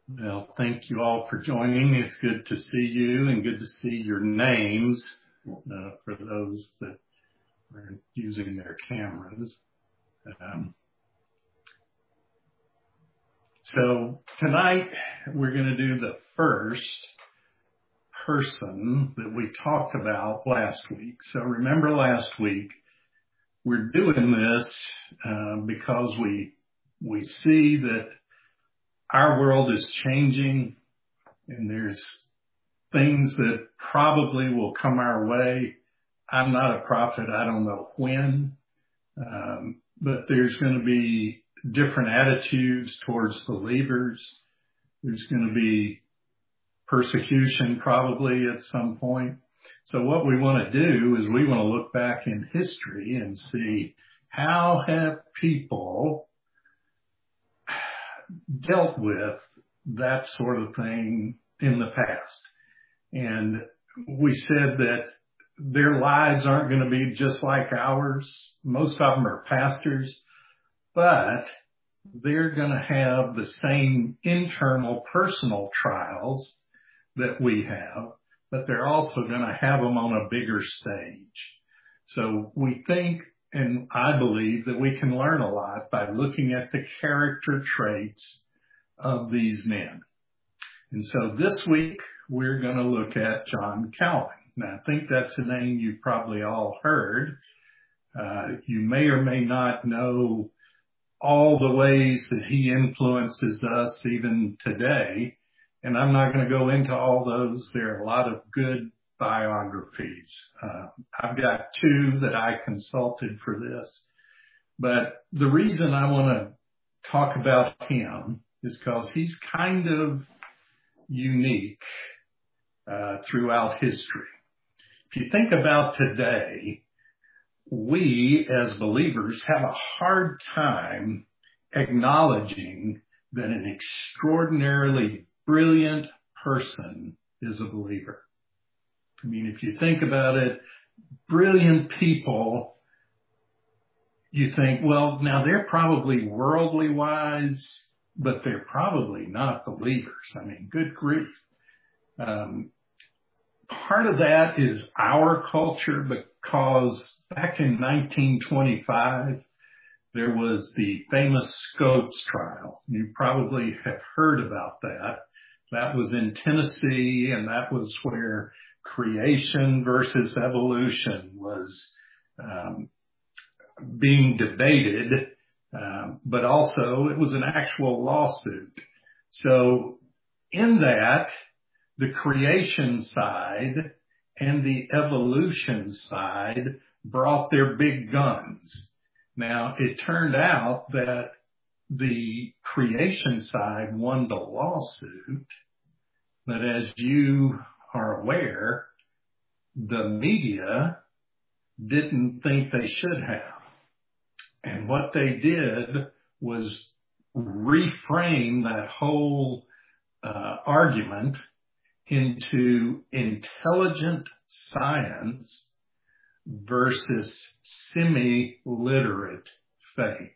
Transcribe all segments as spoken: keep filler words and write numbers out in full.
Well, thank you all for joining. It's good to see you and good to see your names uh, for those that are using their cameras. Um, so tonight we're going to do the first person that we talked about last week. So remember last week, we're doing this uh, because we we see that our world is changing and there's things that probably will come our way. I'm not a prophet. I don't know when, um, but there's going to be different attitudes towards believers. There's going to be persecution probably at some point. So what we want to do is we want to look back in history and see how have people dealt with that sort of thing in the past. And we said that their lives aren't going to be just like ours. Most of them are pastors, but they're going to have the same internal personal trials that we have, but they're also going to have them on a bigger stage. So we think, and I believe, that we can learn a lot by looking at the character traits of these men. And so this week we're going to look at John Calvin. Now I think that's a name you've probably all heard. Uh, you may or may not know all the ways that he influences us even today. And I'm not going to go into all those. There are a lot of good biographies. Uh, I've got two that I consulted for this. But the reason I want to talk about him is because he's kind of unique uh, throughout history. If you think about today, we as believers have a hard time acknowledging that an extraordinarily brilliant person is a believer. I mean, if you think about it, brilliant people, you think, well, now they're probably worldly wise, but they're probably not believers. I mean, good grief. Um, part of that is our culture, because back in nineteen twenty-five, there was the famous Scopes trial. You probably have heard about that. That was in Tennessee, and that was where creation versus evolution was um, being debated, um, but also it was an actual lawsuit. So in that, the creation side and the evolution side brought their big guns. Now, it turned out that the creation side won the lawsuit, but as you are aware, the media didn't think they should have. And what they did was reframe that whole uh, argument into intelligent science versus semi-literate faith.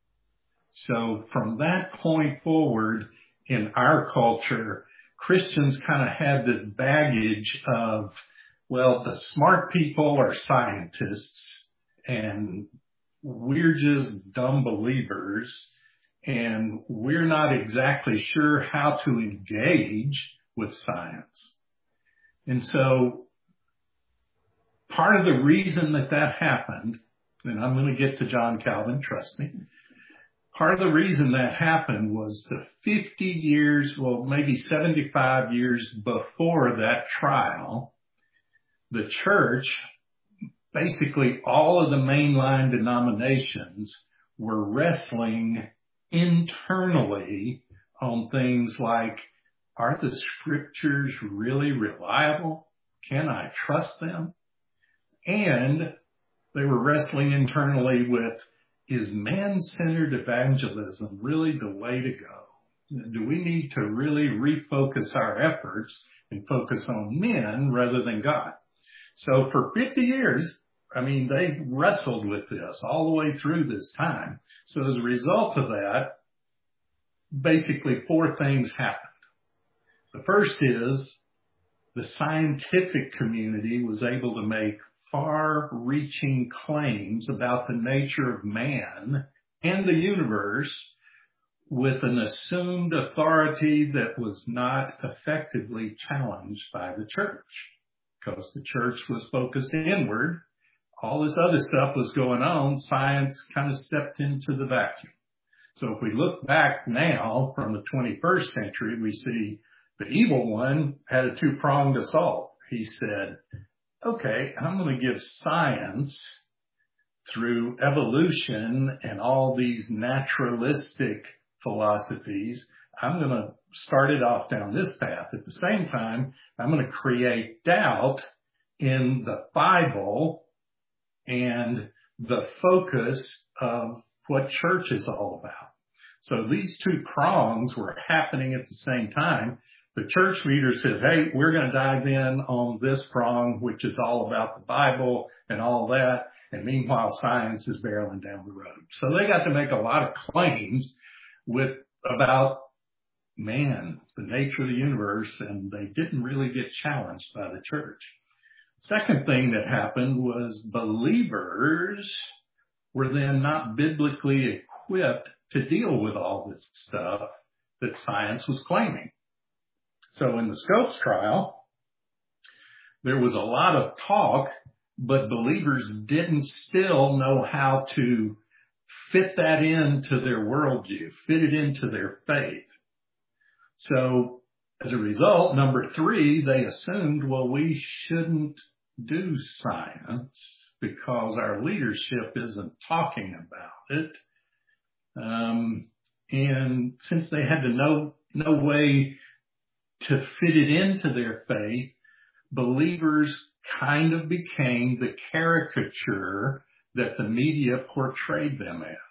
So from that point forward in our culture, Christians kind of had this baggage of, well, the smart people are scientists and we're just dumb believers and we're not exactly sure how to engage with science. And so part of the reason that that happened, and I'm going to get to John Calvin, trust me, part of the reason that happened was the fifty years, well, maybe seventy-five years before that trial, the church, basically all of the mainline denominations, were wrestling internally on things like, are the scriptures really reliable? Can I trust them? And they were wrestling internally with, is man-centered evangelism really the way to go? Do we need to really refocus our efforts and focus on men rather than God? So for fifty years, I mean, they wrestled with this all the way through this time. So as a result of that, basically four things happened. The first is the scientific community was able to make far-reaching claims about the nature of man and the universe with an assumed authority that was not effectively challenged by the church, because the church was focused inward. All this other stuff was going on. Science kind of stepped into the vacuum. So if we look back now from the twenty-first century, we see the evil one had a two-pronged assault. He said, okay, I'm going to give science through evolution and all these naturalistic philosophies. I'm going to start it off down this path. At the same time, I'm going to create doubt in the Bible and the focus of what church is all about. So these two prongs were happening at the same time. The church leader says, hey, we're going to dive in on this prong, which is all about the Bible and all that. And meanwhile, science is barreling down the road. So they got to make a lot of claims with about man, the nature of the universe, and they didn't really get challenged by the church. Second thing that happened was believers were then not biblically equipped to deal with all this stuff that science was claiming. So in the Scopes trial, there was a lot of talk, but believers didn't still know how to fit that into their worldview, fit it into their faith. So as a result, number three, they assumed, well, we shouldn't do science because our leadership isn't talking about it. Um, and since they had to know, no way to fit it into their faith, believers kind of became the caricature that the media portrayed them as.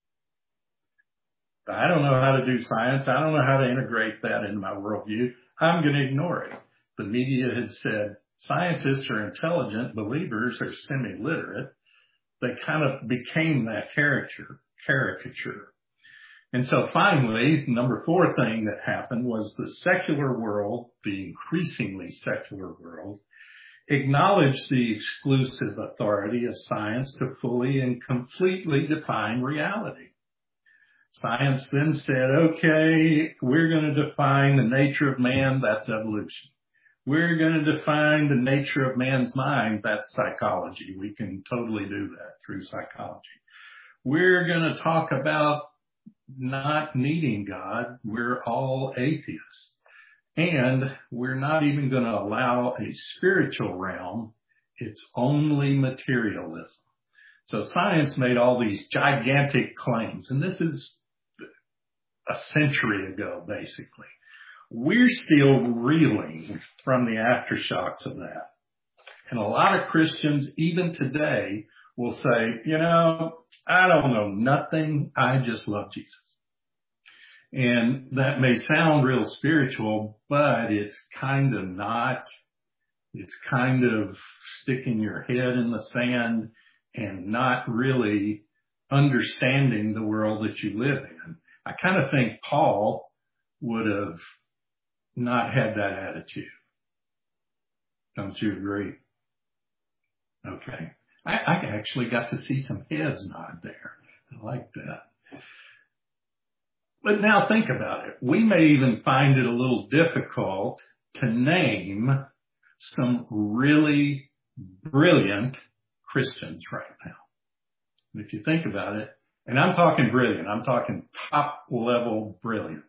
I don't know how to do science. I don't know how to integrate that into my worldview. I'm going to ignore it. The media had said scientists are intelligent, believers are semi-literate. They kind of became that caricature, caricature. And so finally, number four thing that happened was the secular world, the increasingly secular world, acknowledged the exclusive authority of science to fully and completely define reality. Science then said, okay, we're going to define the nature of man, that's evolution. We're going to define the nature of man's mind, that's psychology. We can totally do that through psychology. We're going to talk about not needing God. We're all atheists. And we're not even going to allow a spiritual realm. It's only materialism. So science made all these gigantic claims, and this is a century ago, basically. We're still reeling from the aftershocks of that. And a lot of Christians, even today, will say, you know, I don't know nothing. I just love Jesus. And that may sound real spiritual, but it's kind of not. It's kind of sticking your head in the sand and not really understanding the world that you live in. I kind of think Paul would have not had that attitude. Don't you agree? Okay. I, I actually got to see some heads nod there. I like that. But now think about it. We may even find it a little difficult to name some really brilliant Christians right now. And if you think about it, and I'm talking brilliant, I'm talking top level brilliant.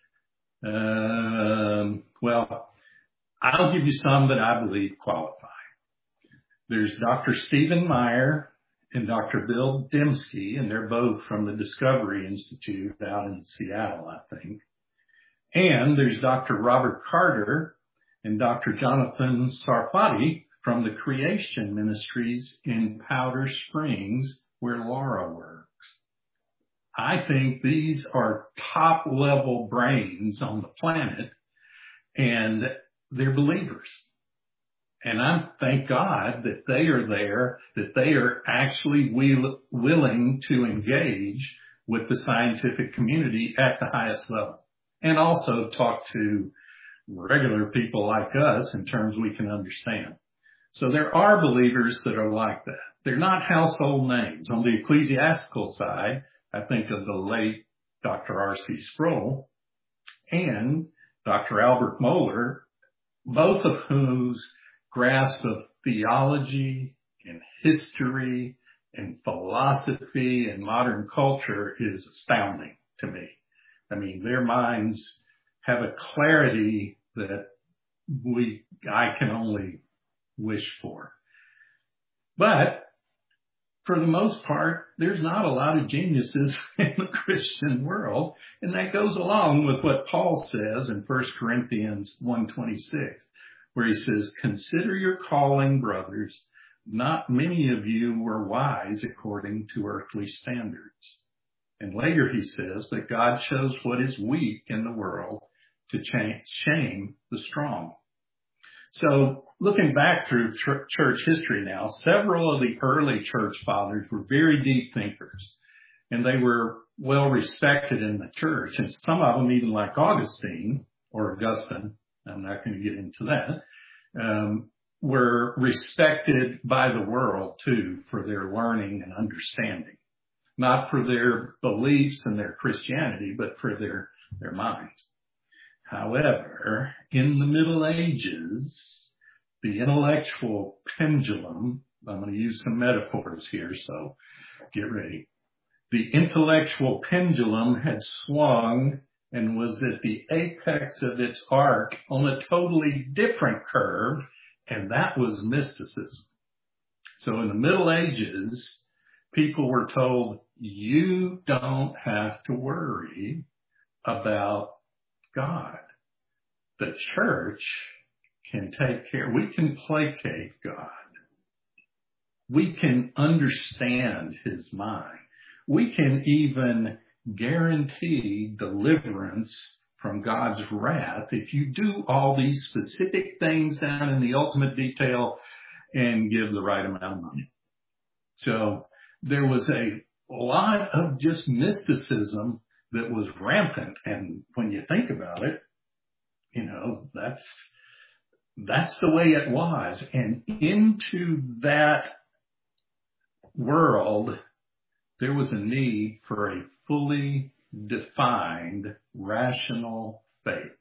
Um, well, I'll give you some that I believe qualify. There's Doctor Stephen Meyer and Doctor Bill Dembski, and they're both from the Discovery Institute out in Seattle, I think. And there's Doctor Robert Carter and Doctor Jonathan Sarfati from the Creation Ministries in Powder Springs, where Laura works. I think these are top level brains on the planet, and they're believers. And I thank God that they are there, that they are actually will, willing to engage with the scientific community at the highest level, and also talk to regular people like us in terms we can understand. So there are believers that are like that. They're not household names. On the ecclesiastical side, I think of the late Doctor R C Sproul and Doctor Albert Mohler, both of whose grasp of theology and history and philosophy and modern culture is astounding to me. I mean, their minds have a clarity that we, I can only wish for. But for the most part, there's not a lot of geniuses in the Christian world. And that goes along with what Paul says in First Corinthians one twenty-six, where he says, consider your calling, brothers. Not many of you were wise according to earthly standards. And later he says that God chose what is weak in the world to shame the strong. So looking back through ch- church history now, several of the early church fathers were very deep thinkers, and they were well respected in the church. And some of them, even like Augustine or Augustine, I'm not going to get into that, um, were respected by the world too for their learning and understanding, not for their beliefs and their Christianity, but for their, their minds. However, in the Middle Ages, the intellectual pendulum, I'm going to use some metaphors here, so get ready. The intellectual pendulum had swung and was at the apex of its arc on a totally different curve, and that was mysticism. So in the Middle Ages, people were told, you don't have to worry about God. The church can take care. We can placate God. We can understand his mind. We can even guarantee deliverance from God's wrath if you do all these specific things down in the ultimate detail and give the right amount of money. So there was a lot of just mysticism that was rampant. And when you think about it, you know, that's, that's the way it was. And into that world, there was a need for a fully defined, rational faith.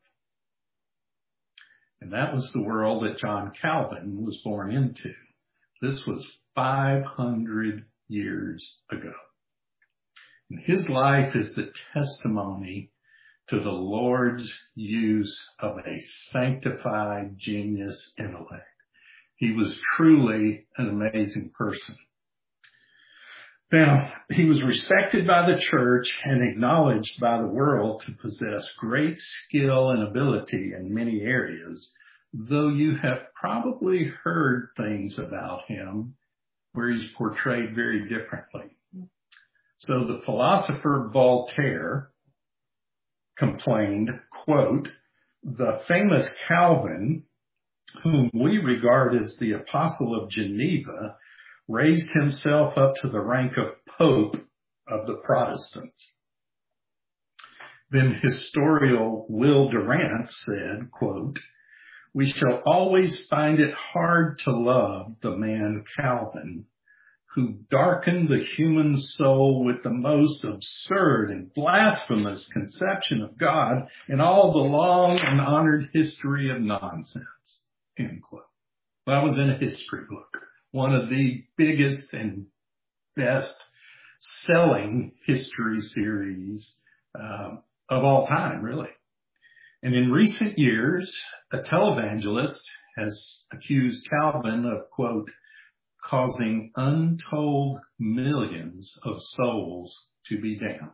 And that was the world that John Calvin was born into. This was five hundred years ago. And his life is the testimony to the Lord's use of a sanctified genius intellect. He was truly an amazing person. Now, he was respected by the church and acknowledged by the world to possess great skill and ability in many areas, though you have probably heard things about him where he's portrayed very differently. So the philosopher Voltaire complained, quote, the famous Calvin, whom we regard as the apostle of Geneva, raised himself up to the rank of Pope of the Protestants. Then historian Will Durant said, quote, we shall always find it hard to love the man Calvin, who darkened the human soul with the most absurd and blasphemous conception of God in all the long and honored history of nonsense, end quote. That was in a history book, one of the biggest and best selling history series uh, of all time, really. And in recent years, a televangelist has accused Calvin of, quote, causing untold millions of souls to be damned.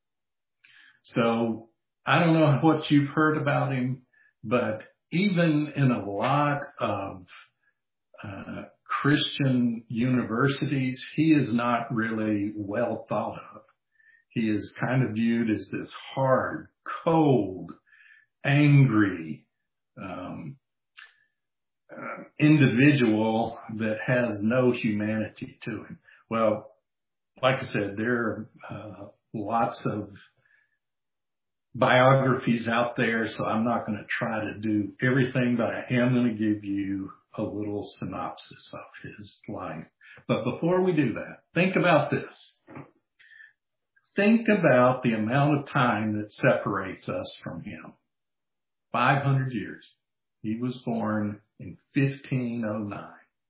So I don't know what you've heard about him, but even in a lot of uh, Christian universities, he is not really well thought of. He is kind of viewed as this hard, cold, angry, um, Uh, individual that has no humanity to him. Well, like I said, there are uh, lots of biographies out there, so I'm not going to try to do everything, but I am going to give you a little synopsis of his life. But before we do that, think about this. Think about the amount of time that separates us from him. five hundred years. He was born in fifteen oh nine.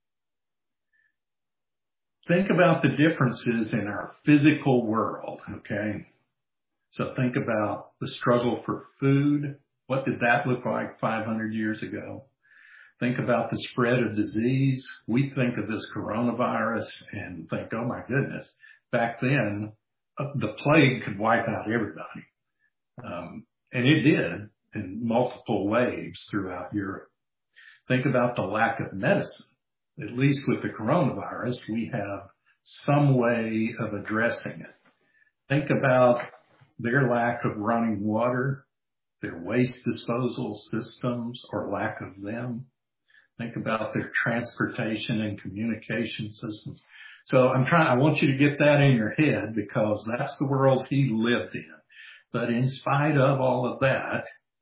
Think about the differences in our physical world, okay? So think about the struggle for food. What did that look like five hundred years ago? Think about the spread of disease. We think of this coronavirus and think, oh my goodness, back then, uh, the plague could wipe out everybody. Um, and it did in multiple waves throughout Europe. Think about the lack of medicine. At least with the coronavirus, we have some way of addressing it. Think about their lack of running water, their waste disposal systems or lack of them. Think about their transportation and communication systems. So I'm trying, I want you to get that in your head because that's the world he lived in. But in spite of all of that,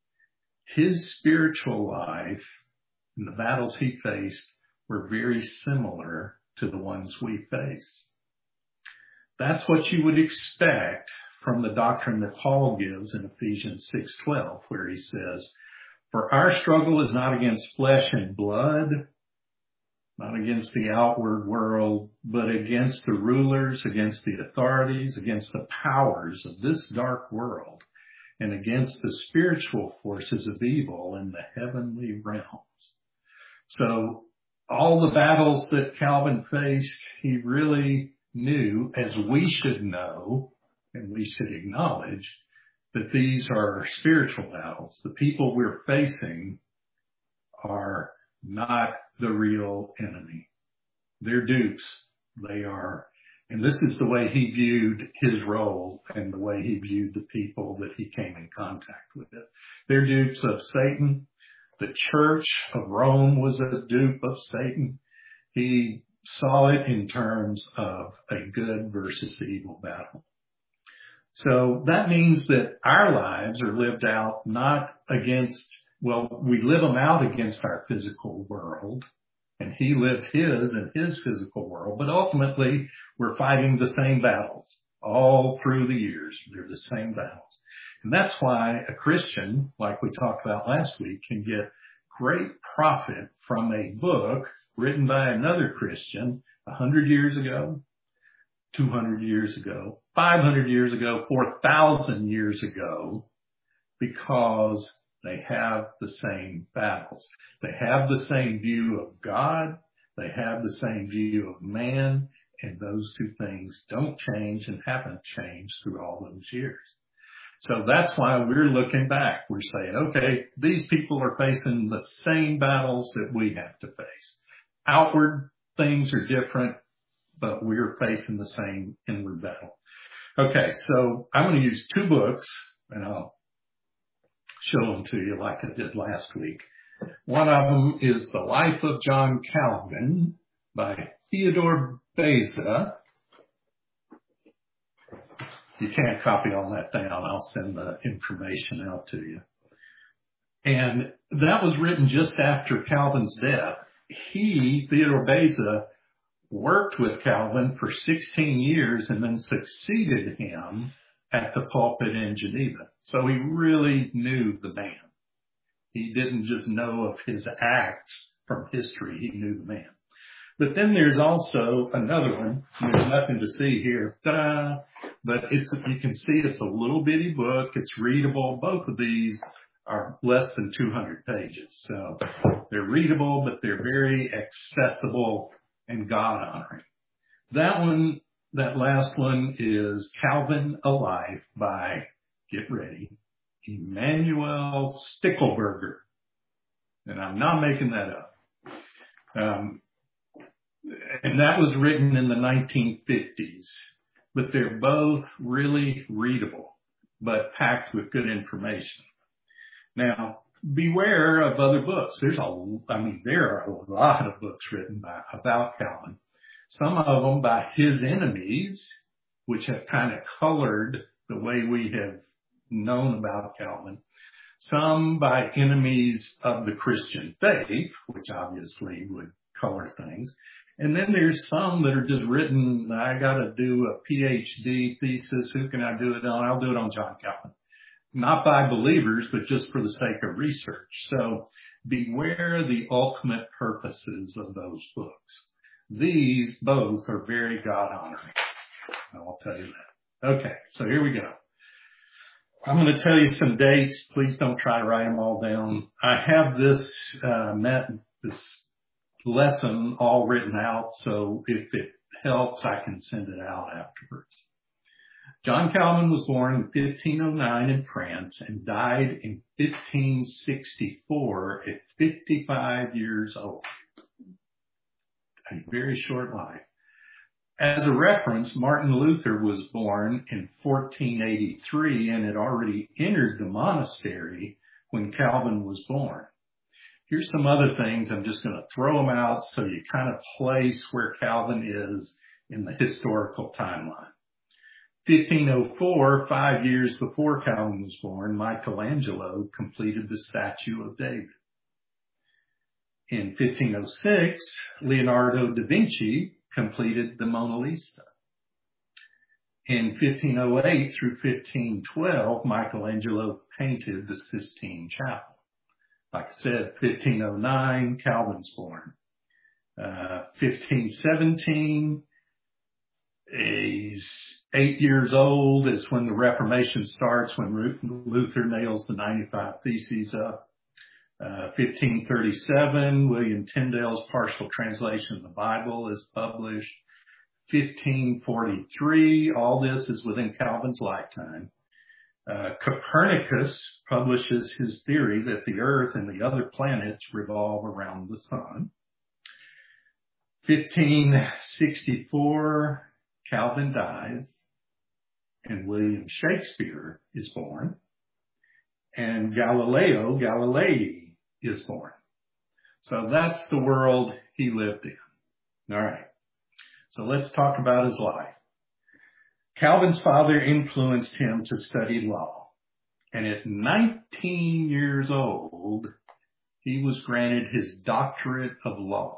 his spiritual life and the battles he faced were very similar to the ones we face. That's what you would expect from the doctrine that Paul gives in Ephesians six twelve, where he says, for our struggle is not against flesh and blood, not against the outward world, but against the rulers, against the authorities, against the powers of this dark world, and against the spiritual forces of evil in the heavenly realms. So all the battles that Calvin faced, he really knew, as we should know, and we should acknowledge, that these are spiritual battles. The people we're facing are not the real enemy. They're dupes. They are. And this is the way he viewed his role and the way he viewed the people that he came in contact with. They're dupes of Satan. The church of Rome was a dupe of Satan. He saw it in terms of a good versus evil battle. So that means that our lives are lived out not against, well, we live them out against our physical world, and he lived his in his physical world, but ultimately we're fighting the same battles all through the years. They're the same battles. And that's why a Christian, like we talked about last week, can get great profit from a book written by another Christian a hundred years ago, two hundred years ago, five hundred years ago, four thousand years ago, because they have the same battles. They have the same view of God. They have the same view of man. And those two things don't change and haven't changed through all those years. So that's why we're looking back. We're saying, okay, these people are facing the same battles that we have to face. Outward things are different, but we're facing the same inward battle. Okay, so I'm going to use two books, and I'll show them to you like I did last week. One of them is The Life of John Calvin by Theodore Beza. You can't copy all that down. I'll send the information out to you. And that was written just after Calvin's death. He, Theodore Beza, worked with Calvin for sixteen years and then succeeded him at the pulpit in Geneva. So he really knew the man. He didn't just know of his acts from history. He knew the man. But then there's also another one. There's nothing to see here. Ta-da! But it's, you can see it's a little bitty book. It's readable. Both of these are less than two hundred pages. So they're readable, but they're very accessible and God-honoring. That one, that last one is Calvin, A Life by, get ready, Emanuel Stickelberger. And I'm not making that up. Um, and that was written in the nineteen fifties. But they're both really readable, but packed with good information. Now, beware of other books. There's a, I mean, there are a lot of books written by, about Calvin. Some of them by his enemies, which have kind of colored the way we have known about Calvin, some by enemies of the Christian faith, which obviously would color things. And then there's some that are just written, I got to do a P H D thesis. Who can I do it on? I'll do it on John Calvin. Not by believers, but just for the sake of research. So beware the ultimate purposes of those books. These both are very God-honoring. I'll tell you that. Okay, so here we go. I'm going to tell you some dates. Please don't try to write them all down. I have this, uh, met, this lesson all written out, so if it helps, I can send it out afterwards. John Calvin was born in fifteen oh nine in France and died in fifteen sixty-four at fifty-five years old. A very short life. As a reference, Martin Luther was born in fourteen eighty-three and had already entered the monastery when Calvin was born. Here's some other things. I'm just going to throw them out so you kind of place where Calvin is in the historical timeline. fifteen oh four, five years before Calvin was born, Michelangelo completed the statue of David. In fifteen oh six, Leonardo da Vinci completed the Mona Lisa. In fifteen oh eight through fifteen twelve, Michelangelo painted the Sistine Chapel. Like I said, fifteen oh nine, Calvin's born. Uh, fifteen seventeen, he's eight years old is when the Reformation starts, when Luther nails the ninety-five Theses up. Uh, fifteen thirty-seven, William Tyndale's partial translation of the Bible is published. fifteen forty-three, all this is within Calvin's lifetime. Uh, Copernicus publishes his theory that the Earth and the other planets revolve around the sun. fifteen sixty-four, Calvin dies, and William Shakespeare is born, and Galileo Galilei is born. So that's the world he lived in. All right. So let's talk about his life. Calvin's father influenced him to study law. And at nineteen years old, he was granted his doctorate of law.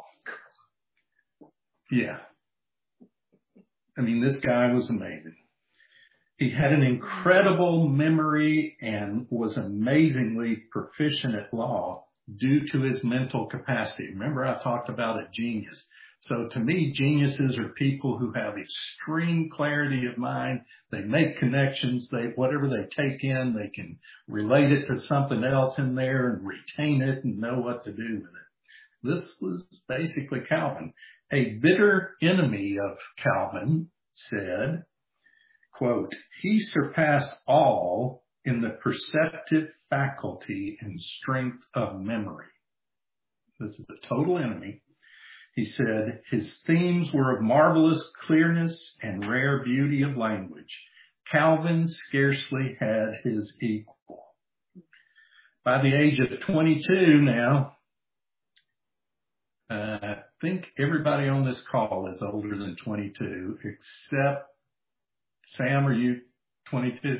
Yeah. I mean, this guy was amazing. He had an incredible memory and was amazingly proficient at law due to his mental capacity. Remember, I talked about a genius. So to me, geniuses are people who have extreme clarity of mind. They make connections. They, whatever they take in, they can relate it to something else in there and retain it and know what to do with it. This was basically Calvin. A bitter enemy of Calvin said, quote, he surpassed all in the perceptive faculty and strength of memory. This is a total enemy. He said his themes were of marvelous clearness and rare beauty of language. Calvin scarcely had his equal. By the age of twenty-two now, uh, I think everybody on this call is older than twenty-two, except Sam, are you twenty-two?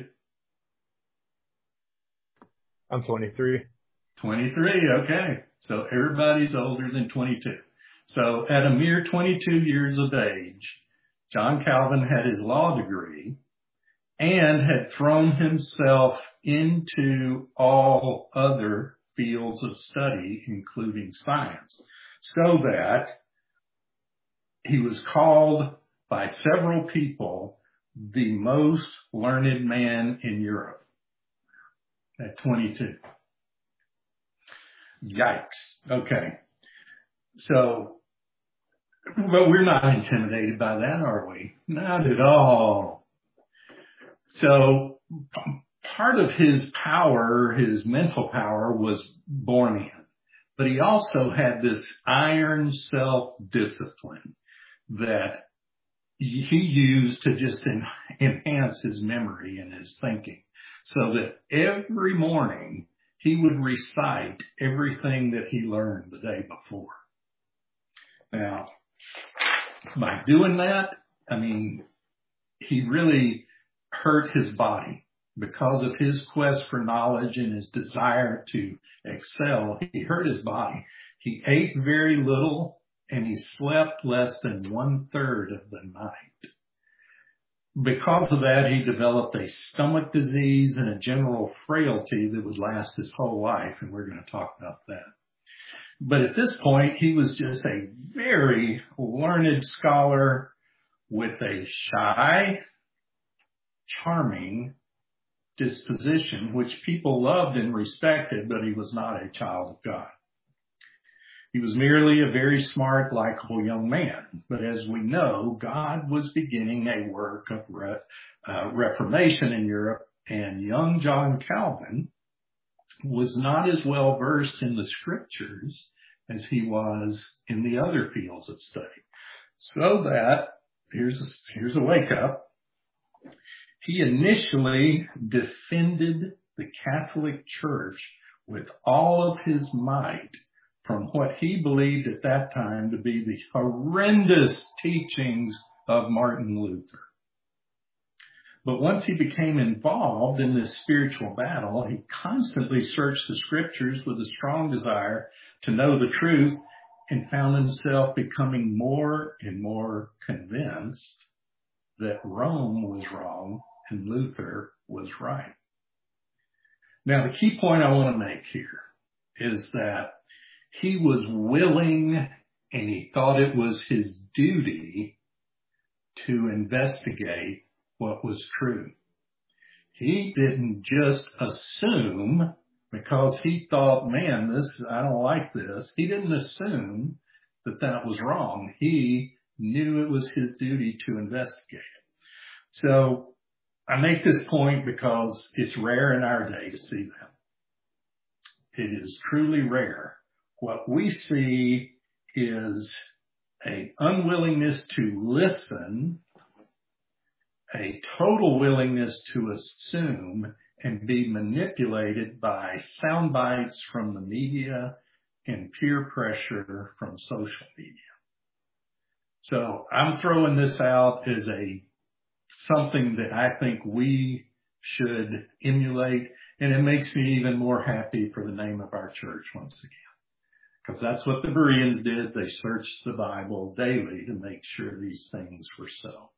I'm twenty-three. twenty-three, okay. So everybody's older than twenty-two. So at a mere twenty-two years of age, John Calvin had his law degree and had thrown himself into all other fields of study, including science, so that he was called by several people the most learned man in Europe at twenty-two. Yikes. Okay. So, but we're not intimidated by that, are we? Not at all. So part of his power, his mental power, was born in, but he also had this iron self-discipline that he used to just en- enhance his memory and his thinking, so that every morning he would recite everything that he learned the day before. Now, by doing that, I mean, he really hurt his body because of his quest for knowledge and his desire to excel, he hurt his body. He ate very little and he slept less than one third of the night. Because of that, he developed a stomach disease and a general frailty that would last his whole life, and we're going to talk about that. But at this point, he was just a very learned scholar with a shy, charming disposition, which people loved and respected, but he was not a child of God. He was merely a very smart, likable young man. But as we know, God was beginning a work of re- uh, reformation in Europe, and young John Calvin was not as well versed in the scriptures as he was in the other fields of study. So that, here's a, here's a wake up. He initially defended the Catholic Church with all of his might from what he believed at that time to be the horrendous teachings of Martin Luther. But once he became involved in this spiritual battle, he constantly searched the scriptures with a strong desire to know the truth and found himself becoming more and more convinced that Rome was wrong and Luther was right. Now, the key point I want to make here is that he was willing and he thought it was his duty to investigate what was true. He didn't just assume because he thought, man, this, I don't like this. He didn't assume that that was wrong. He knew it was his duty to investigate it. So I make this point because it's rare in our day to see that. It is truly rare. What we see is an unwillingness to listen, a total willingness to assume and be manipulated by sound bites from the media and peer pressure from social media. So I'm throwing this out as a something that I think we should emulate, and it makes me even more happy for the name of our church once again. Because that's what the Bereans did. They searched the Bible daily to make sure these things were so.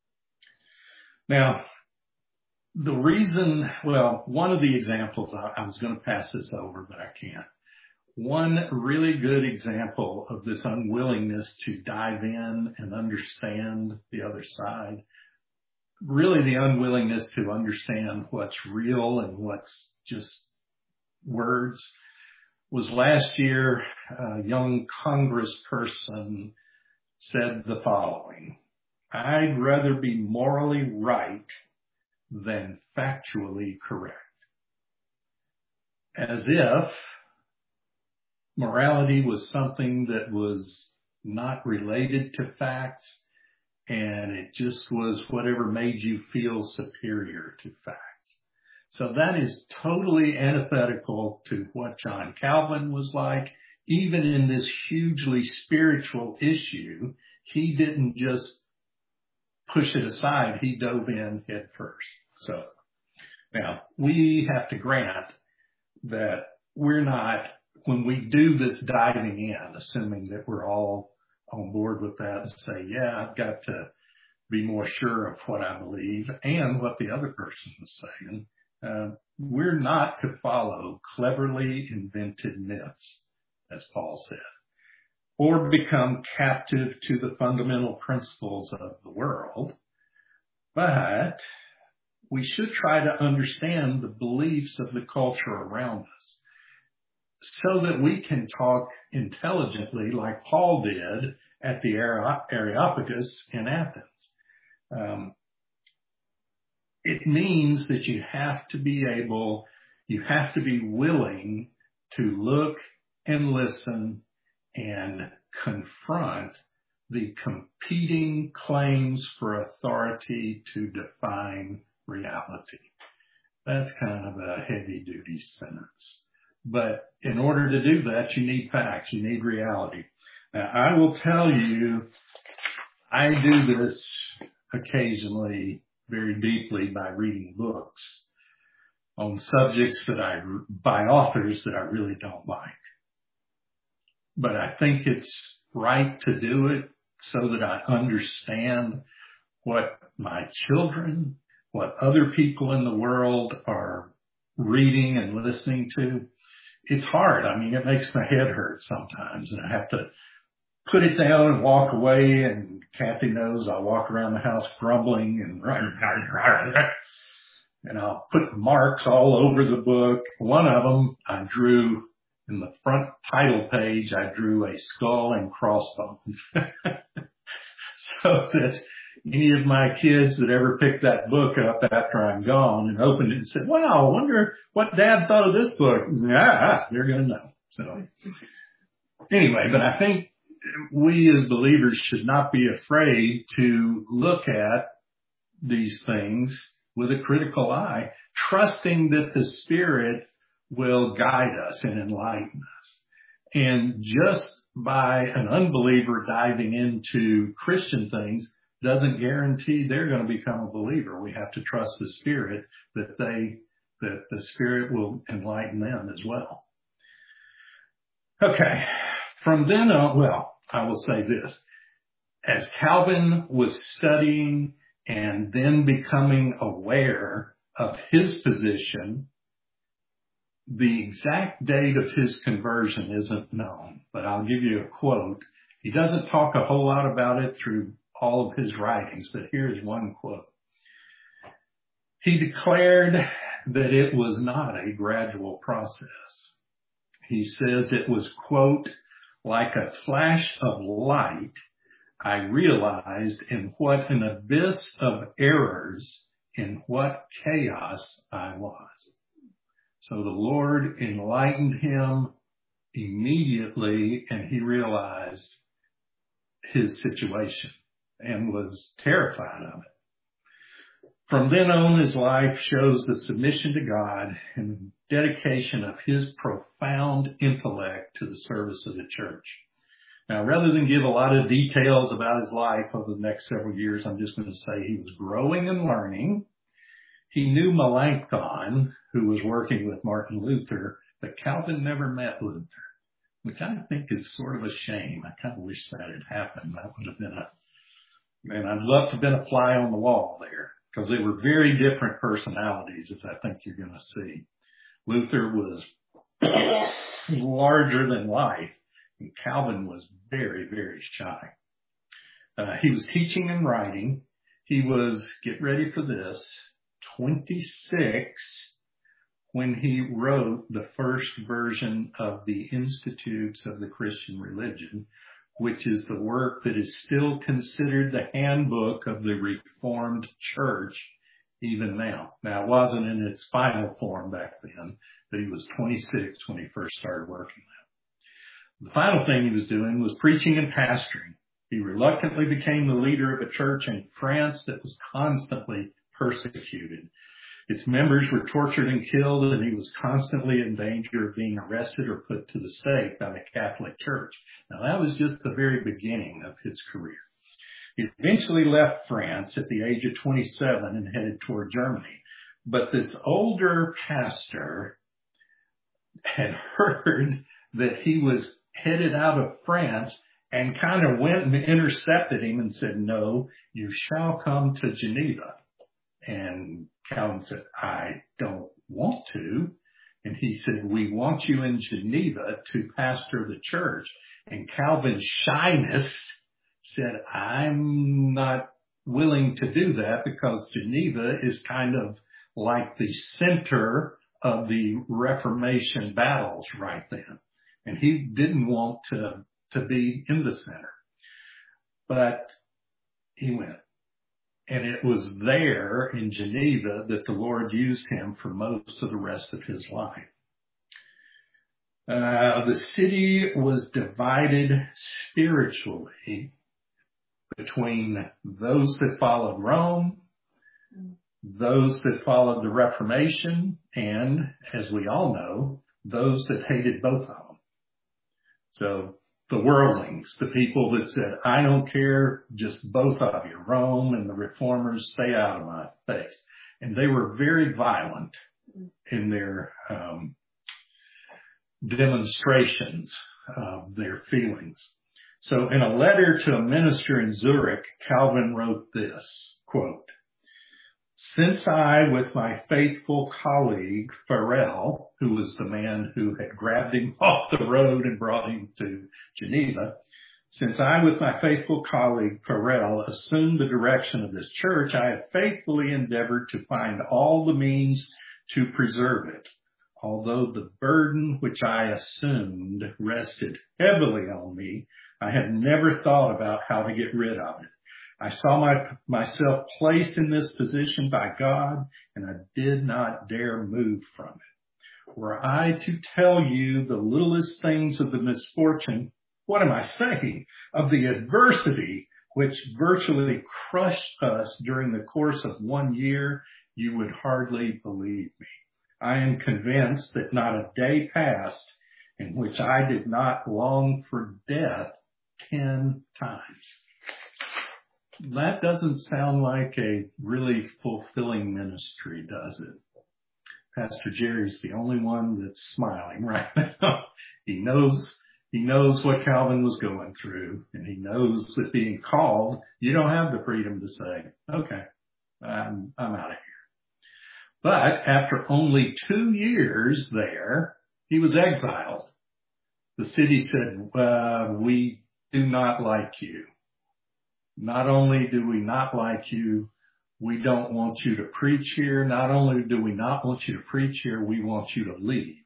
Now, the reason, well, one of the examples, I, I was going to pass this over, but I can't. One really good example of this unwillingness to dive in and understand the other side, really the unwillingness to understand what's real and what's just words, was last year a young congressperson said the following: I'd rather be morally right than factually correct. As if morality was something that was not related to facts, and it just was whatever made you feel superior to facts. So that is totally antithetical to what John Calvin was like. Even in this hugely spiritual issue, he didn't just push it aside. He dove in head first. So now we have to grant that we're not, when we do this diving in, assuming that we're all on board with that and say, yeah, I've got to be more sure of what I believe and what the other person is saying. Uh, we're not to follow cleverly invented myths, as Paul said, or become captive to the fundamental principles of the world, but we should try to understand the beliefs of the culture around us so that we can talk intelligently like Paul did at the Areopagus in Athens. Um, It means that you have to be able, you have to be willing to look and listen and confront the competing claims for authority to define reality. That's kind of a heavy duty sentence. But in order to do that, you need facts, you need reality. Now, I will tell you, I do this occasionally very deeply by reading books. on subjects that I, by authors that I really don't like. But I think it's right to do it so that I understand what my children, what other people in the world are reading and listening to. It's hard. I mean, it makes my head hurt sometimes, and I have to put it down and walk away. And Kathy knows I'll walk around the house grumbling and and I'll put marks all over the book. One of them I drew in the front title page. I drew a skull and crossbones so that any of my kids that ever picked that book up after I'm gone and opened it and said, wow, I wonder what Dad thought of this book. Yeah, they're going to know. So anyway, but I think we as believers should not be afraid to look at these things with a critical eye, trusting that the Spirit will guide us and enlighten us. And just by an unbeliever diving into Christian things doesn't guarantee they're going to become a believer. We have to trust the Spirit that they, that the Spirit will enlighten them as well. Okay. From then on, well, I will say this. As Calvin was studying and then becoming aware of his position, the exact date of his conversion isn't known, but I'll give you a quote. He doesn't talk a whole lot about it through all of his writings, but here's one quote. He declared that it was not a gradual process. He says it was, quote, like a flash of light, I realized in what an abyss of errors, in what chaos I was. So the Lord enlightened him immediately, and he realized his situation and was terrified of it. From then on, his life shows the submission to God and the dedication of his profound intellect to the service of the church. Now, rather than give a lot of details about his life over the next several years, I'm just going to say he was growing and learning. He knew Melanchthon, who was working with Martin Luther, but Calvin never met Luther, which I think is sort of a shame. I kind of wish that had happened. That would have been a, man, I'd love to have been a fly on the wall there, because they were very different personalities, as I think you're going to see. Luther was larger than life, and Calvin was very, very shy. Uh, he was teaching and writing. He was, get ready for this, twenty-six when he wrote the first version of the Institutes of the Christian Religion, which is the work that is still considered the handbook of the Reformed Church even now. Now, it wasn't in its final form back then, but he was twenty-six when he first started working on it. The final thing he was doing was preaching and pastoring. He reluctantly became the leader of a church in France that was constantly persecuted. Its members were tortured and killed, and he was constantly in danger of being arrested or put to the stake by the Catholic Church. Now, that was just the very beginning of his career. He eventually left France at the age of twenty-seven and headed toward Germany. But this older pastor had heard that he was headed out of France and kind of went and intercepted him and said, no, you shall come to Geneva. And Calvin said, I don't want to. And he said, we want you in Geneva to pastor the church. And Calvin's shyness said, I'm not willing to do that, because Geneva is kind of like the center of the Reformation battles right then. And he didn't want to, to be in the center. But he went. And it was there in Geneva that the Lord used him for most of the rest of his life. Uh, the city was divided spiritually between those that followed Rome, those that followed the Reformation, and, as we all know, those that hated both of them. So the worldlings, the people that said, I don't care, just both of you, Rome and the reformers, stay out of my face. And they were very violent in their um, demonstrations of their feelings. So in a letter to a minister in Zurich, Calvin wrote this, quote, "Since I, with my faithful colleague Farel, who was the man who had grabbed him off the road and brought him to Geneva, since I, with my faithful colleague Farel, assumed the direction of this church, I have faithfully endeavored to find all the means to preserve it. Although the burden which I assumed rested heavily on me, I had never thought about how to get rid of it. I saw my, myself placed in this position by God, and I did not dare move from it. Were I to tell you the littlest things of the misfortune, what am I saying? Of the adversity which virtually crushed us during the course of one year, you would hardly believe me. I am convinced that not a day passed in which I did not long for death ten times." That doesn't sound like a really fulfilling ministry, does it? Pastor Jerry's the only one that's smiling right now. He knows, he knows what Calvin was going through, and he knows that being called, you don't have the freedom to say, okay, I'm, I'm out of here. But after only two years there, he was exiled. The city said, uh, we do not like you. Not only do we not like you, we don't want you to preach here. Not only do we not want you to preach here, we want you to leave.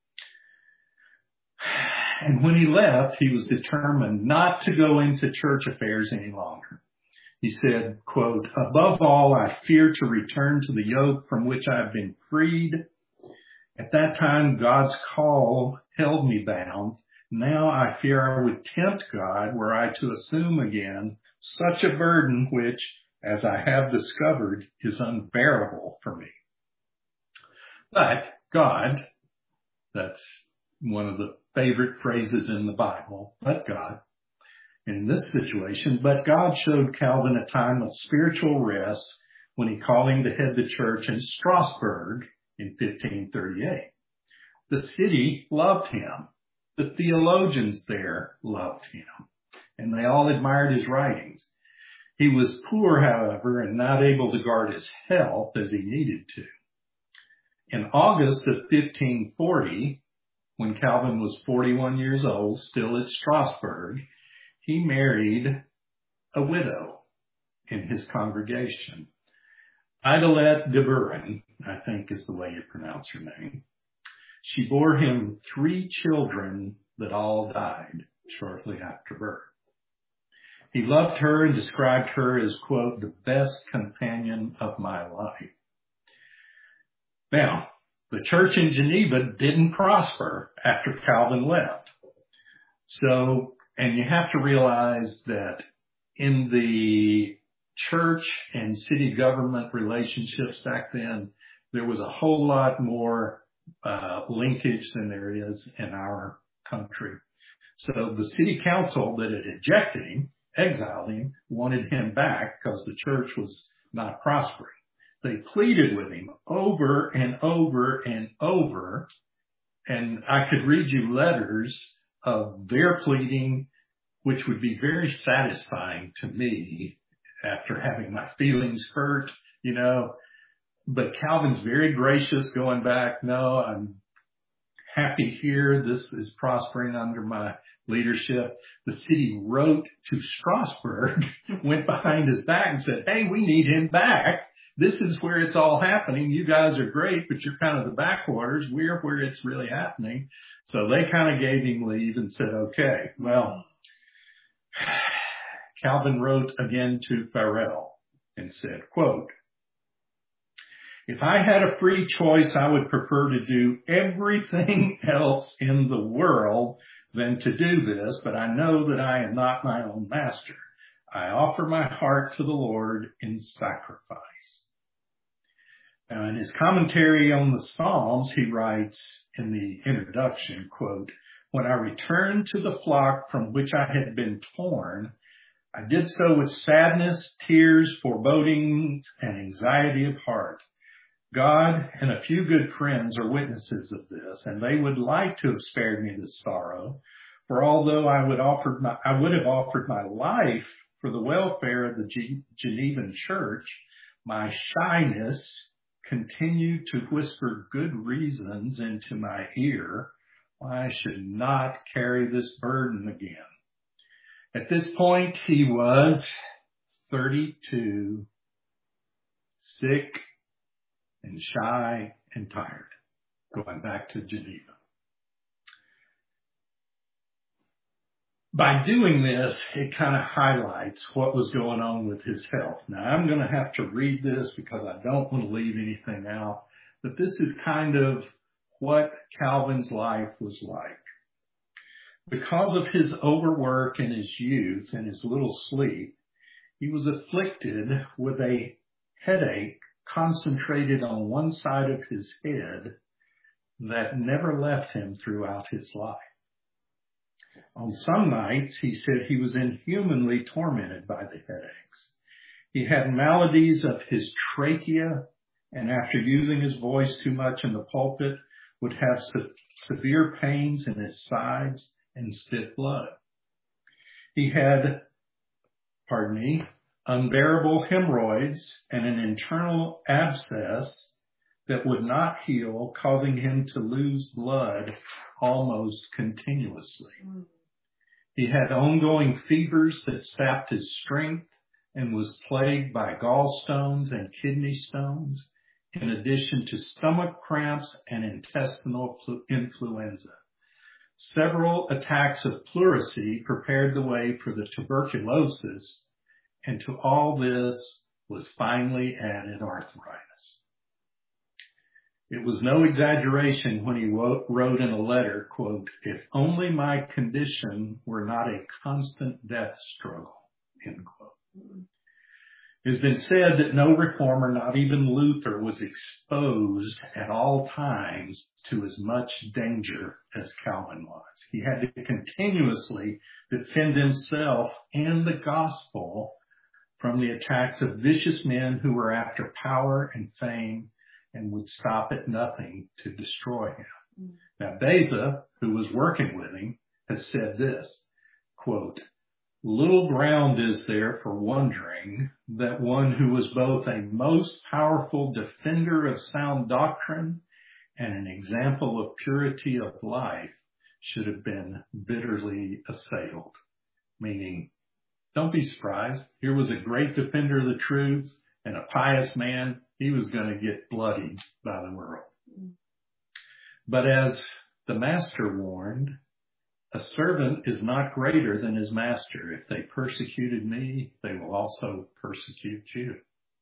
And when he left, he was determined not to go into church affairs any longer. He said, quote, "Above all, I fear to return to the yoke from which I have been freed. At that time, God's call held me bound. Now I fear I would tempt God were I to assume again such a burden which, as I have discovered, is unbearable for me." But God, that's one of the favorite phrases in the Bible, but God, in this situation, but God showed Calvin a time of spiritual rest when he called him to head the church in Strasbourg in fifteen thirty-eight. The city loved him. The theologians there loved him, and they all admired his writings. He was poor, however, and not able to guard his health as he needed to. In August of fifteen forty, when Calvin was forty-one years old, still at Strasbourg, he married a widow in his congregation. Idelette de Buren, I think is the way you pronounce her name. She bore him three children that all died shortly after birth. He loved her and described her as, quote, "the best companion of my life." Now, the church in Geneva didn't prosper after Calvin left. So, and you have to realize that in the church and city government relationships back then, there was a whole lot more uh, linkage than there is in our country. So the city council that had ejected him, exiled him, wanted him back because the church was not prospering. They pleaded with him over and over and over, and I could read you letters of their pleading, which would be very satisfying to me after having my feelings hurt, you know. But Calvin's very gracious going back. No, I'm happy here. This is prospering under my leadership. The city wrote to Strasbourg, went behind his back and said, hey, we need him back. This is where it's all happening. You guys are great, but you're kind of the backwaters. We're where it's really happening. So they kind of gave him leave and said, okay. Well, Calvin wrote again to Farel and said, quote, if I had a free choice, I would prefer to do everything else in the world than to do this, but I know that I am not my own master. I offer my heart to the Lord in sacrifice. Now, in his commentary on the Psalms, he writes in the introduction, quote, when I returned to the flock from which I had been torn, I did so with sadness, tears, forebodings, and anxiety of heart. God and a few good friends are witnesses of this, and they would like to have spared me this sorrow. For although I would offered my, I would have offered my life for the welfare of the G- Genevan church, my shyness continued to whisper good reasons into my ear why I should not carry this burden again. At this point, he was thirty-two, sick and shy and tired, going back to Geneva. By doing this, it kind of highlights what was going on with his health. Now, I'm going to have to read this because I don't want to leave anything out, but this is kind of what Calvin's life was like. Because of his overwork in his youth and his little sleep, he was afflicted with a headache concentrated on one side of his head that never left him throughout his life. On some nights, he said he was inhumanly tormented by the headaches. He had maladies of his trachea, and after using his voice too much in the pulpit, would have se- severe pains in his sides and spit blood. He had, pardon me, unbearable hemorrhoids and an internal abscess that would not heal, causing him to lose blood almost continuously. He had ongoing fevers that sapped his strength and was plagued by gallstones and kidney stones, in addition to stomach cramps and intestinal influenza. Several attacks of pleurisy prepared the way for the tuberculosis, and to all this was finally added arthritis. It was no exaggeration when he wrote in a letter, quote, "If only my condition were not a constant death struggle," end quote. It has been said that no reformer, not even Luther, was exposed at all times to as much danger as Calvin was. He had to continuously defend himself and the gospel from the attacks of vicious men who were after power and fame and would stop at nothing to destroy him. Mm. Now, Beza, who was working with him, has said this, quote, "Little ground is there for wondering that one who was both a most powerful defender of sound doctrine and an example of purity of life should have been bitterly assailed." Meaning, don't be surprised. Here was a great defender of the truth and a pious man. He was going to get bloodied by the world. But as the master warned, a servant is not greater than his master. If they persecuted me, they will also persecute you.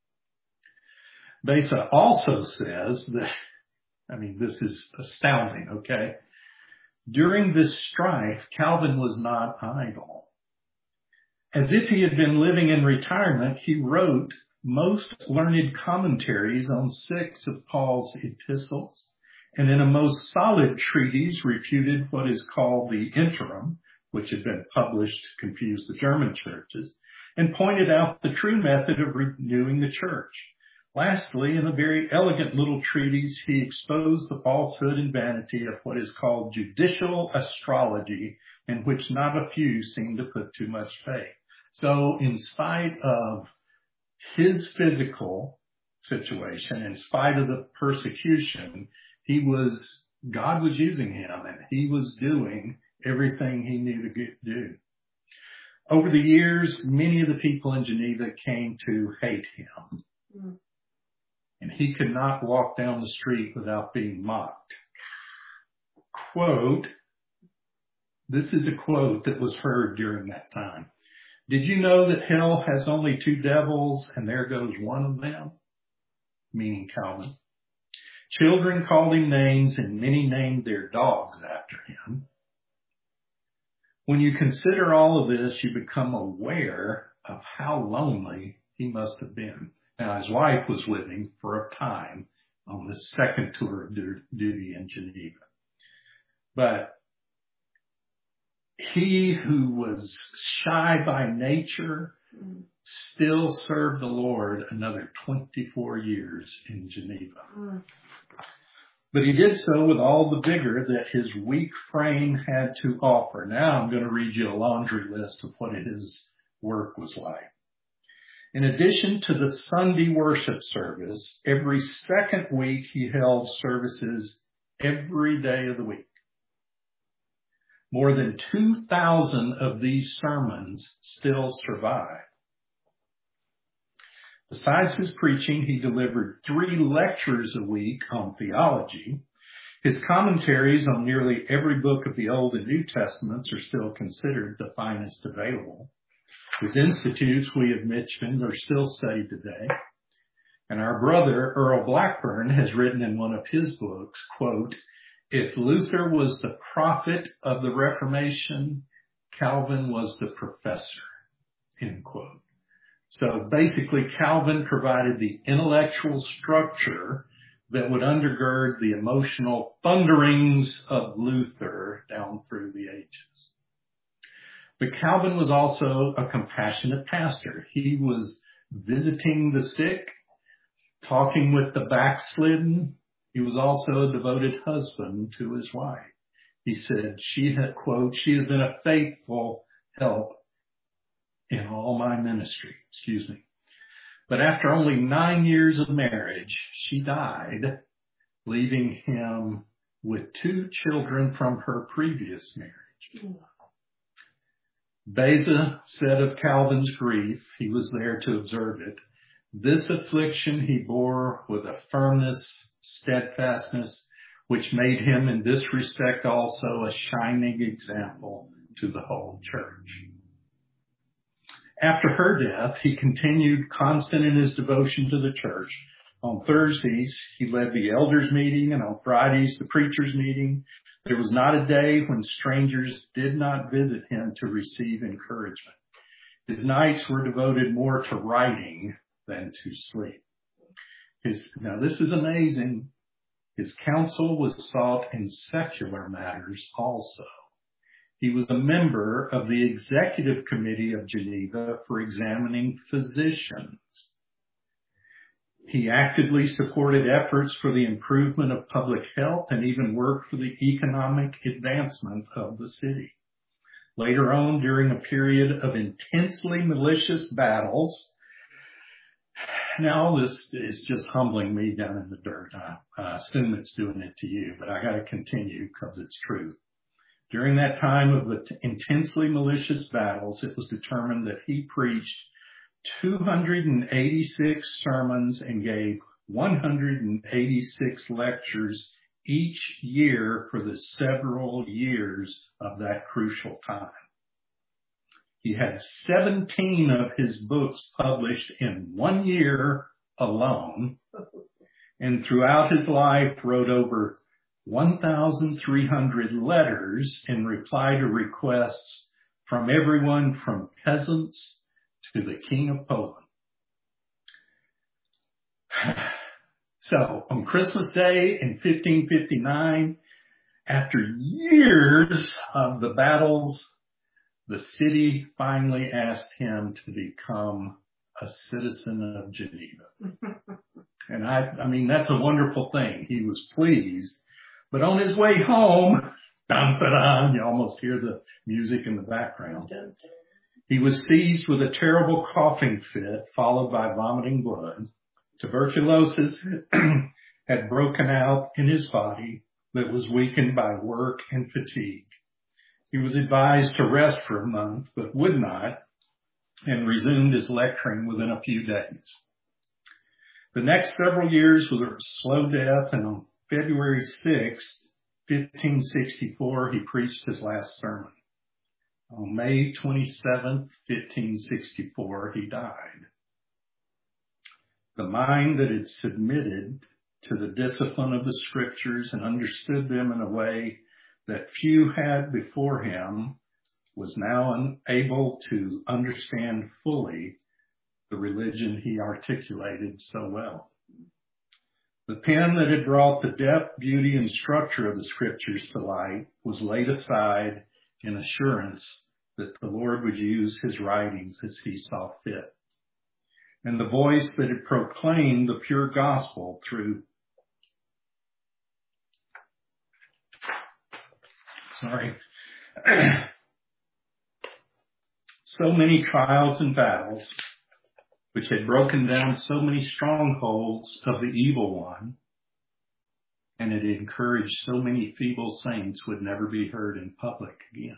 Beza also says that, I mean, this is astounding, okay? During this strife, Calvin was not idle. As if he had been living in retirement, he wrote most learned commentaries on six of Paul's epistles, and in a most solid treatise refuted what is called the Interim, which had been published to confuse the German churches, and pointed out the true method of renewing the church. Lastly, in a very elegant little treatise, he exposed the falsehood and vanity of what is called judicial astrology, in which not a few seem to put too much faith. So in spite of his physical situation, in spite of the persecution, he was, God was using him and he was doing everything he knew to do. Over the years, many of the people in Geneva came to hate him. Mm. And he could not walk down the street without being mocked. Quote, this is a quote that was heard during that time. "Did you know that hell has only two devils and there goes one of them?" Meaning Calvin. "Children called him names and many named their dogs after him." When you consider all of this, you become aware of how lonely he must have been. Now, his wife was with him for a time on the second tour of duty in Geneva. But he who was shy by nature still served the Lord another twenty-four years in Geneva. Mm. But he did so with all the vigor that his weak frame had to offer. Now I'm going to read you a laundry list of what his work was like. In addition to the Sunday worship service, every second week he held services every day of the week. More than two thousand of these sermons still survive. Besides his preaching, he delivered three lectures a week on theology. His commentaries on nearly every book of the Old and New Testaments are still considered the finest available. His institutes, we have mentioned, are still studied today. And our brother, Earl Blackburn, has written in one of his books, quote, "If Luther was the prophet of the Reformation, Calvin was the professor," end quote. So basically, Calvin provided the intellectual structure that would undergird the emotional thunderings of Luther down through the ages. But Calvin was also a compassionate pastor. He was visiting the sick, talking with the backslidden. He was also a devoted husband to his wife. He said, she had, quote, "She has been a faithful help in all my ministry," excuse me. But after only nine years of marriage, she died, leaving him with two children from her previous marriage. Beza said of Calvin's grief, he was there to observe it, "This affliction he bore with a firmness, steadfastness, which made him in this respect also a shining example to the whole church." After her death, he continued constant in his devotion to the church. On Thursdays, he led the elders meeting, and on Fridays, the preachers meeting. There was not a day when strangers did not visit him to receive encouragement. His nights were devoted more to writing than to sleep. His, now this is amazing. His counsel was sought in secular matters also. He was a member of the executive committee of Geneva for examining physicians. He actively supported efforts for the improvement of public health and even worked for the economic advancement of the city. Later on, during a period of intensely malicious battles, now all this is just humbling me down in the dirt. I, I assume it's doing it to you, but I got to continue because it's true. During that time of the intensely malicious battles, it was determined that he preached two hundred eighty-six sermons and gave one hundred eighty-six lectures each year for the several years of that crucial time. He had seventeen of his books published in one year alone, and throughout his life wrote over one thousand three hundred letters in reply to requests from everyone from peasants to the King of Poland. So on Christmas Day in fifteen fifty-nine, after years of the battles, the city finally asked him to become a citizen of Geneva. And I, I mean, that's a wonderful thing. He was pleased. But on his way home, dun, dun, dun, you almost hear the music in the background. He was seized with a terrible coughing fit, followed by vomiting blood. Tuberculosis had broken out in his body that was weakened by work and fatigue. He was advised to rest for a month, but would not, and resumed his lecturing within a few days. The next several years were a slow death, and on February sixth, fifteen sixty-four, he preached his last sermon. On May twenty-seventh, fifteen sixty-four, he died. The mind that had submitted to the discipline of the scriptures and understood them in a way that few had before him was now unable to understand fully the religion he articulated so well. The pen that had brought the depth, beauty, and structure of the scriptures to light was laid aside in assurance that the Lord would use his writings as he saw fit. and the voice that had proclaimed the pure gospel through, sorry, so many trials and battles, which had broken down so many strongholds of the evil one, and it encouraged so many feeble saints would never be heard in public again.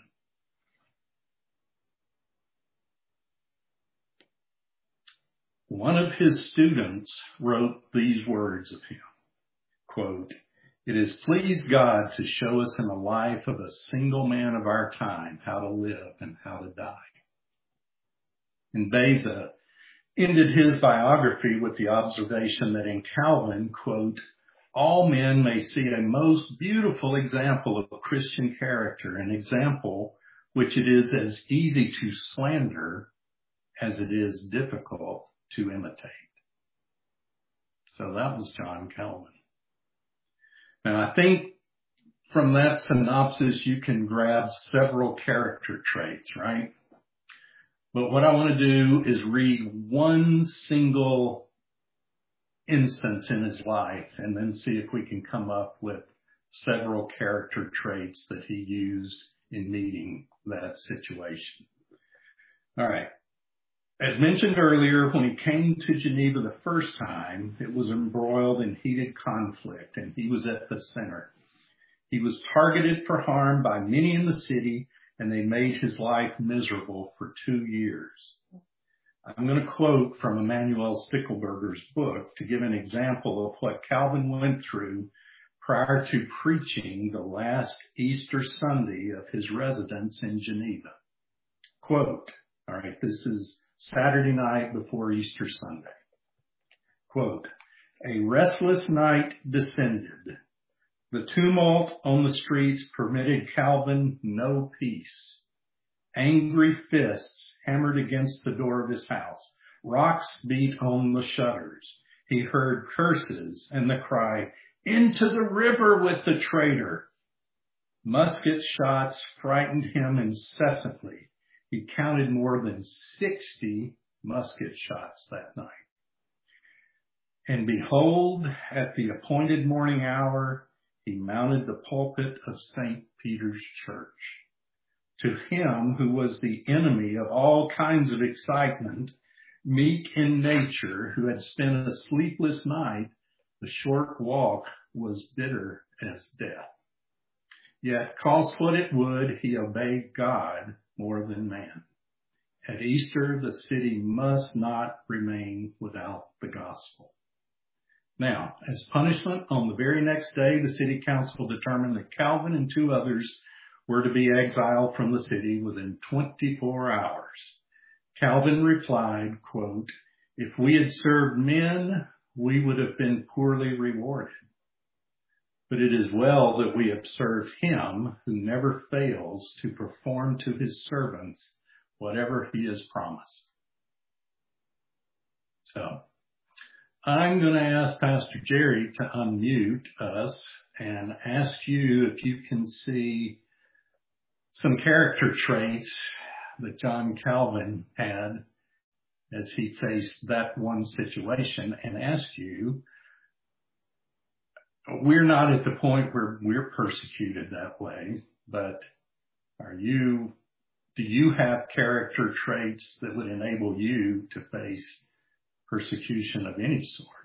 One of his students wrote these words of him, quote, "It has pleased God to show us in the life of a single man of our time how to live and how to die." And Beza ended his biography with the observation that in Calvin, quote, "All men may see a most beautiful example of Christian character, an example which it is as easy to slander as it is difficult to imitate." So that was John Calvin. Now I think from that synopsis you can grab several character traits, right? But what I want to do is read one single instance in his life and then see if we can come up with several character traits that he used in meeting that situation. All right. As mentioned earlier, when he came to Geneva the first time, it was embroiled in heated conflict, and he was at the center. He was targeted for harm by many in the city, and they made his life miserable for two years. I'm going to quote from Emanuel Stickelberger's book to give an example of what Calvin went through prior to preaching the last Easter Sunday of his residence in Geneva. Quote, all right, this is Saturday night before Easter Sunday. Quote, "A restless night descended. The tumult on the streets permitted Calvin no peace. Angry fists hammered against the door of his house. Rocks beat on the shutters. He heard curses and the cry, 'Into the river with the traitor!' Musket shots frightened him incessantly. He counted more than sixty musket shots that night. And behold, at the appointed morning hour, he mounted the pulpit of Saint Peter's Church. To him who was the enemy of all kinds of excitement, meek in nature, who had spent a sleepless night, the short walk was bitter as death. Yet, cost what it would, he obeyed God more than man. At Easter, the city must not remain without the gospel." Now, as punishment, on the very next day, the city council determined that Calvin and two others were to be exiled from the city within twenty-four hours. Calvin replied, quote, "If we had served men, we would have been poorly rewarded. But it is well that we have served him who never fails to perform to his servants whatever he has promised." So I'm going to ask Pastor Jerry to unmute us and ask you if you can see some character traits that John Calvin had as he faced that one situation, and ask you, we're not at the point where we're persecuted that way, but are you, do you have character traits that would enable you to face persecution of any sort?